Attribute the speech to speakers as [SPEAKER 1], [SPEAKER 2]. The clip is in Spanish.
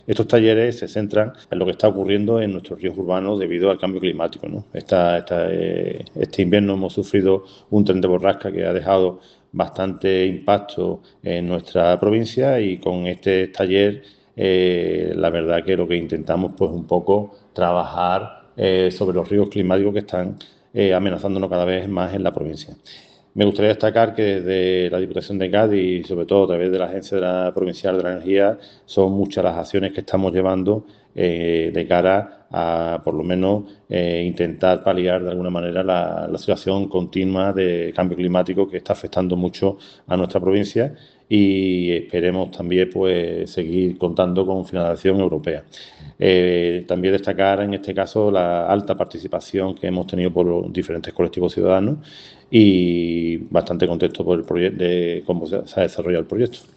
[SPEAKER 1] Estos talleres se centran en lo que está ocurriendo en nuestros ríos urbanos debido al cambio climático, ¿no? Este invierno hemos sufrido un tren de borrasca que ha dejado bastante impacto en nuestra provincia y con este taller la verdad que lo que intentamos pues un poco trabajar sobre los riesgos climáticos que están amenazándonos cada vez más en la provincia. Me gustaría destacar que desde la Diputación de Cádiz y sobre todo a través de la Agencia Provincial de la Energía son muchas las acciones que estamos llevando de cara a por lo menos intentar paliar de alguna manera la situación continua de cambio climático que está afectando mucho a nuestra provincia y esperemos también pues seguir contando con financiación europea. También destacar en este caso la alta participación que hemos tenido por los diferentes colectivos ciudadanos y bastante contento por el proyecto, de cómo se ha desarrollado el proyecto.